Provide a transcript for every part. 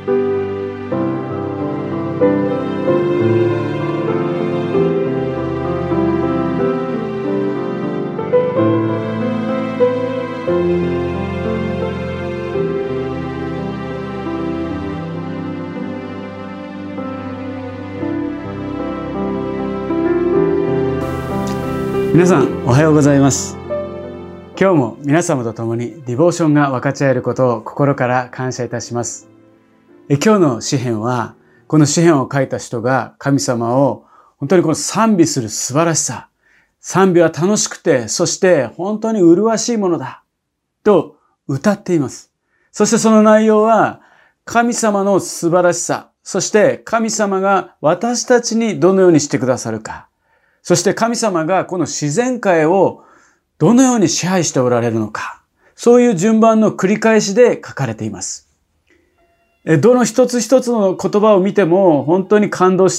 皆さんおはようございます。今日も皆様と共にディボーションが分かち合えることを心から感謝いたします。今日の詩編は、この詩編を書いた人が神様を本当にこの賛美する素晴らしさ、賛美は楽しくて、そして本当に麗しいものだと歌っています。そしてその内容は神様の素晴らしさ、そして神様が私たちにどのようにしてくださるか、そして神様がこの自然界をどのように支配しておられるのか、そういう順番の繰り返しで書かれています。どの一つ一つの言葉を見ても本当に感動して、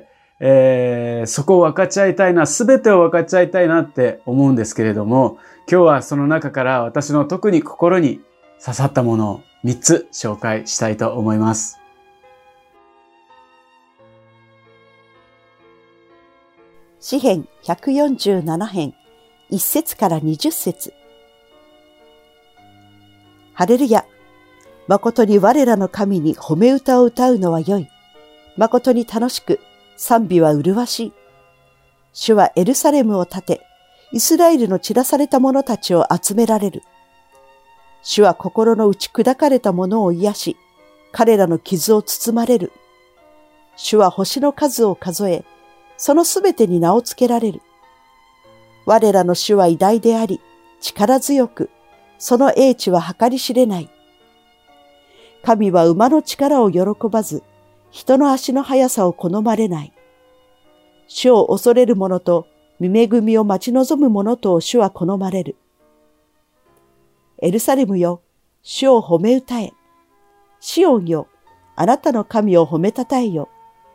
そこを分かち合いたいな、すべてを分かち合いたいなって思うんですけれども、今日はその中から私の特に心に刺さったものを3つ紹介したいと思います。 詩編147編1節から20節。ハレルヤ。誠に我らの神に褒め歌を歌うのは良い。誠に楽しく、賛美は麗しい。主はエルサレムを建て、イスラエルの散らされた者たちを集められる。主は心の内砕かれた者を癒し、彼らの傷を包まれる。主は星の数を数え、そのすべてに名をつけられる。我らの主は偉大であり、力強く、その英知は計り知れない。神は馬の力を喜ばず、人の足の速さを好まれない。主を恐れる者と、見恵みを待ち望む者と主は好まれる。エルサレムよ、主を褒め歌え。シオンよ、あなたの神を褒めたたえよ。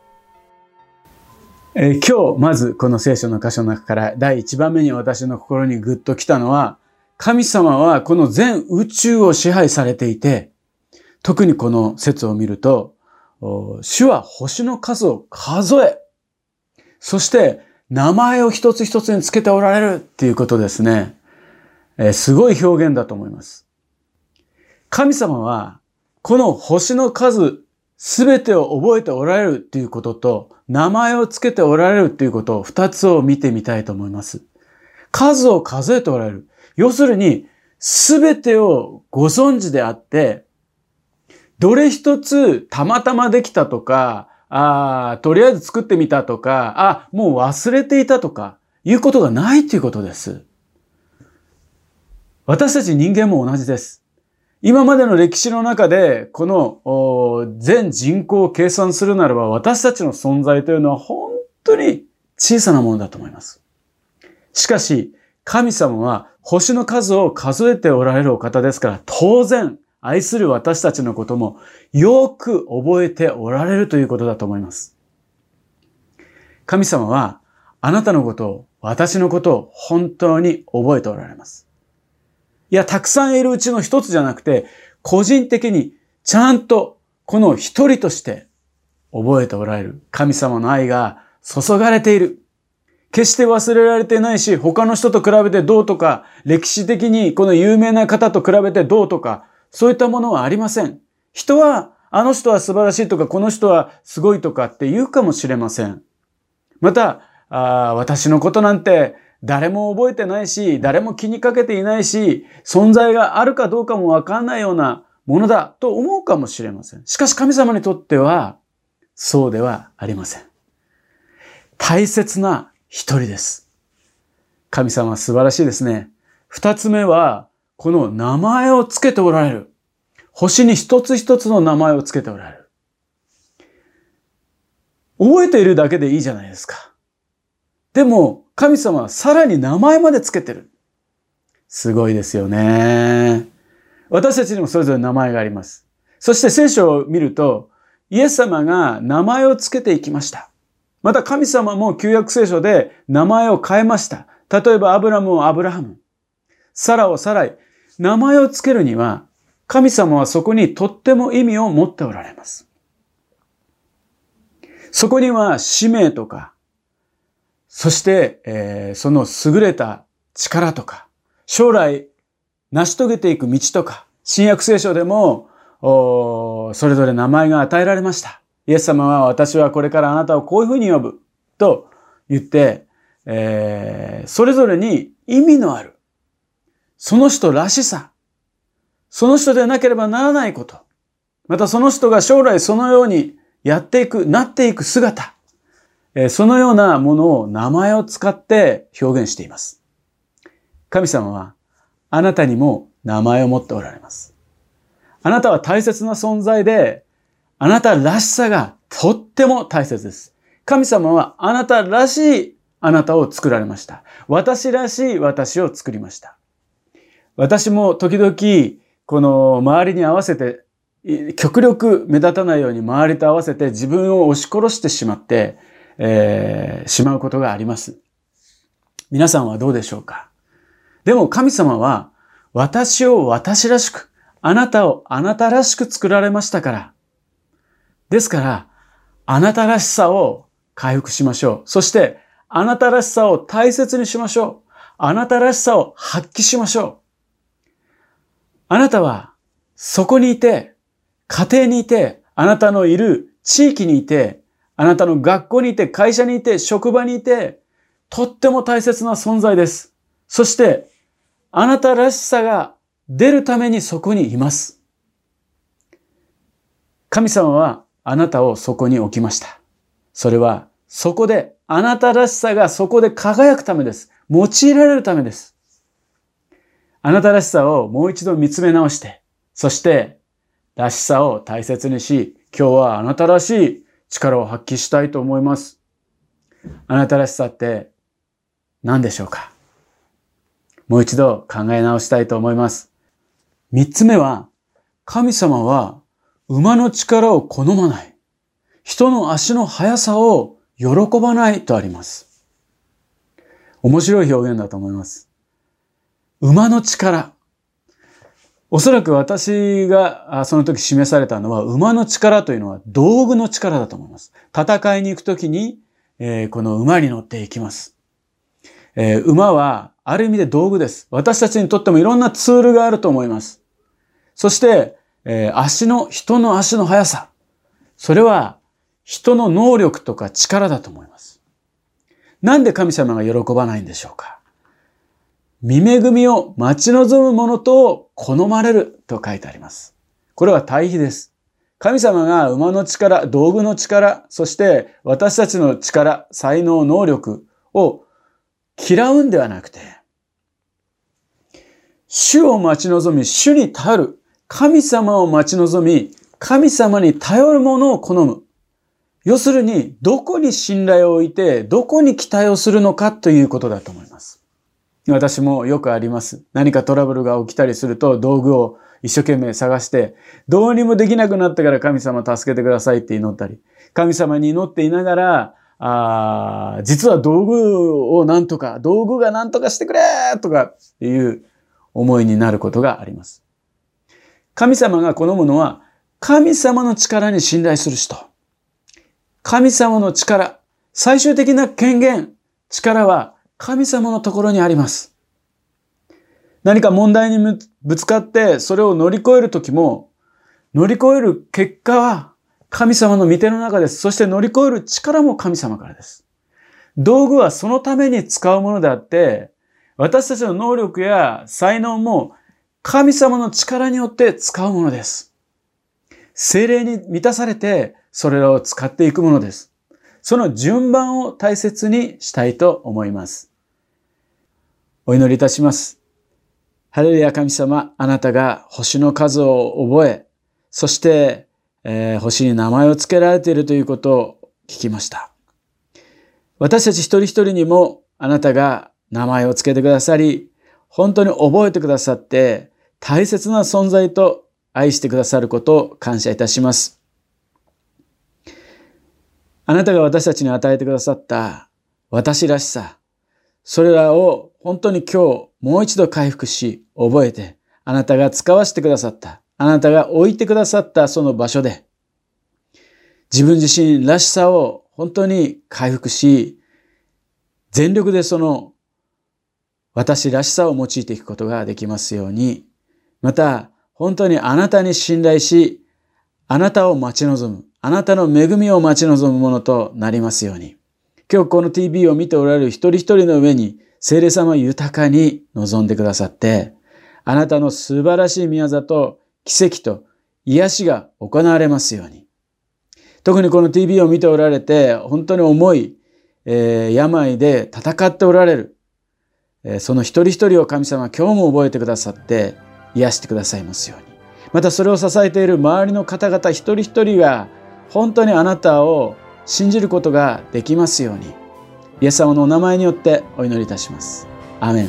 今日まずこの聖書の箇所の中から第1番目に私の心にグッと来たのは、神様はこの全宇宙を支配されていて、特にこの説を見ると、主は星の数を数え、そして名前を一つ一つにつけておられるっていうことですね。すごい表現だと思います。神様はこの星の数すべてを覚えておられるっていうことと、名前をつけておられるっていうことを2つを見てみたいと思います。数を数えておられる。要するに、すべてをご存知であって、どれ一つたまたまできたとか、とりあえず作ってみたとか、もう忘れていたとか、いうことがないということです。私たち人間も同じです。今までの歴史の中で、この全人口を計算するならば、私たちの存在というのは本当に小さなものだと思います。しかし、神様は星の数を数えておられるお方ですから、当然、愛する私たちのこともよく覚えておられるということだと思います。神様は、あなたのことを、私のことを本当に覚えておられます。いや、たくさんいるうちの一つじゃなくて、個人的にちゃんとこの一人として覚えておられる神様の愛が注がれている。決して忘れられていないし、他の人と比べてどうとか、歴史的にこの有名な方と比べてどうとか、そういったものはありません。人は、あの人は素晴らしいとか、この人はすごいとかって言うかもしれません。また、私のことなんて、誰も覚えてないし、誰も気にかけていないし、存在があるかどうかもわかんないようなものだと思うかもしれません。しかし神様にとっては、そうではありません。大切な一人です。神様は素晴らしいですね。二つ目は、この名前をつけておられる。星に一つ一つの名前をつけておられる。覚えているだけでいいじゃないですか。でも、神様はさらに名前までつけてる。すごいですよね。私たちにもそれぞれ名前があります。そして聖書を見ると、イエス様が名前をつけていきました。また神様も旧約聖書で名前を変えました。例えばアブラムをアブラハム、サラをサライ。名前をつけるには神様はそこにとっても意味を持っておられます。そこには使命とか、そして、その優れた力とか、将来成し遂げていく道とか、新約聖書でも、それぞれ名前が与えられました。イエス様は私はこれからあなたをこういうふうに呼ぶと言って、それぞれに意味のある、その人らしさ、その人でなければならないこと、またその人が将来そのようにやっていく、なっていく姿、そのようなものを名前を使って表現しています。神様はあなたにも名前を持っておられます。あなたは大切な存在で、あなたらしさがとっても大切です。神様はあなたらしいあなたを作られました。私らしい私を作りました。私も時々この周りに合わせて、極力目立たないように周りと合わせて自分を押し殺してしまって、しまうことがあります。皆さんはどうでしょうか？でも神様は私を私らしく、あなたをあなたらしく作られましたから。ですから、あなたらしさを回復しましょう。そして、あなたらしさを大切にしましょう。あなたらしさを発揮しましょう。あなたは、そこにいて、家庭にいて、あなたのいる地域にいて、あなたの学校にいて、会社にいて、職場にいて、とっても大切な存在です。そして、あなたらしさが出るためにそこにいます。神様はあなたをそこに置きました。それは、そこで、あなたらしさがそこで輝くためです。用いられるためです。あなたらしさをもう一度見つめ直して、そして、らしさを大切にし、今日はあなたらしい力を発揮したいと思います。あなたらしさって何でしょうか？もう一度考え直したいと思います。三つ目は、神様は馬の力を好まない。人の足の速さを喜ばないとあります。面白い表現だと思います。馬の力。おそらく私がその時示されたのは、馬の力というのは道具の力だと思います。戦いに行くときに、この馬に乗っていきます。馬はある意味で道具です。私たちにとってもいろんなツールがあると思います。そして、人の足の速さ。それは人の能力とか力だと思います。なんで神様が喜ばないんでしょうか？見恵みを待ち望む者と好まれると書いてあります。これは対比です。神様が馬の力、道具の力、そして私たちの力、才能、能力を嫌うんではなくて、主を待ち望み、主に頼る、神様を待ち望み、神様に頼るものを好む。要するに、どこに信頼を置いて、どこに期待をするのかということだと思います。私もよくあります。何かトラブルが起きたりすると、道具を一生懸命探して、どうにもできなくなってから神様助けてくださいって祈ったり、神様に祈っていながら、実は道具がなんとかしてくれとかっていう思いになることがあります。神様が好むのは、神様の力に信頼する人。神様の力、最終的な権限、力は神様のところにあります。何か問題にぶつかってそれを乗り越えるときも、乗り越える結果は神様の御手の中です。そして乗り越える力も神様からです。道具はそのために使うものであって、私たちの能力や才能も神様の力によって使うものです。聖霊に満たされてそれらを使っていくものです。その順番を大切にしたいと思います。お祈りいたします。ハレルヤ神様、あなたが星の数を覚え、そして、星に名前を付けられているということを聞きました。私たち一人一人にもあなたが名前を付けてくださり、本当に覚えてくださって大切な存在と愛してくださることを感謝いたします。あなたが私たちに与えてくださった私らしさ、それらを本当に今日もう一度回復し、覚えて、あなたが使わせてくださった、 あなたが置いてくださったその場所で、自分自身らしさを本当に回復し、全力でその私らしさを用いていくことができますように、また本当にあなたに信頼し、あなたを待ち望む、あなたの恵みを待ち望むものとなりますように。今日この TV を見ておられる一人一人の上に聖霊様豊かに望んでくださって、あなたの素晴らしい御業と奇跡と癒しが行われますように。特にこの TV を見ておられて、本当に重い、病で戦っておられる、その一人一人を神様は今日も覚えてくださって癒してくださいますように。またそれを支えている周りの方々一人一人が本当にあなたを信じることができますように。イエス様のお名前によってお祈りいたします。アーメン。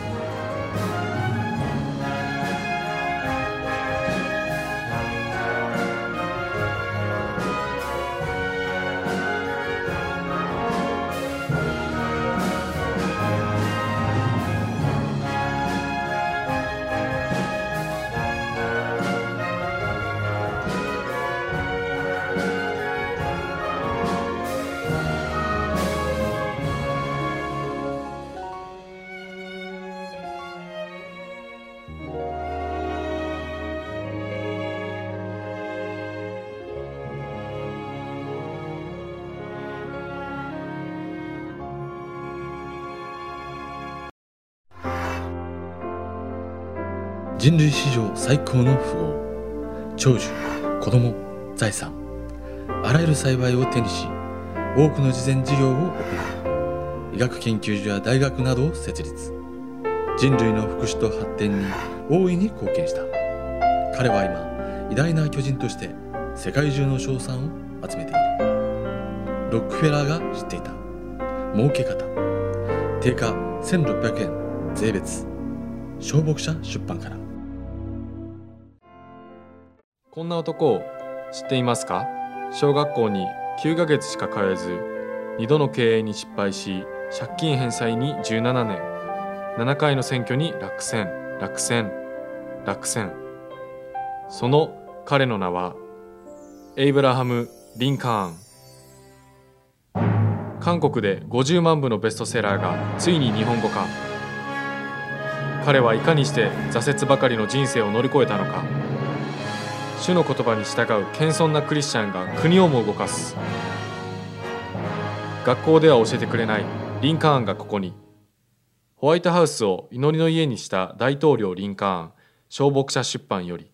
人類史上最高の富豪、長寿、子供、財産、あらゆる幸いを手にし、多くの慈善事業を行い、医学研究所や大学などを設立。人類の福祉と発展に大いに貢献した。彼は今、偉大な巨人として世界中の称賛を集めている。ロックフェラーが知っていた儲け方。定価1600円税別。小牧者出版から。 こんな男を知っていますか？小学校に9ヶ月しか通えず、2度の経営に失敗し、借金返済に17年、7回の選挙に落選。その彼の名は、エイブラハム・リンカーン。韓国で50万部のベストセラーがついに日本語化。彼はいかにして挫折ばかりの人生を乗り越えたのか。主の言葉に従う謙遜なクリスチャンが国をも動かす。学校では教えてくれないリンカーンがここに。ホワイトハウスを祈りの家にした大統領リンカーン、小牧者出版より。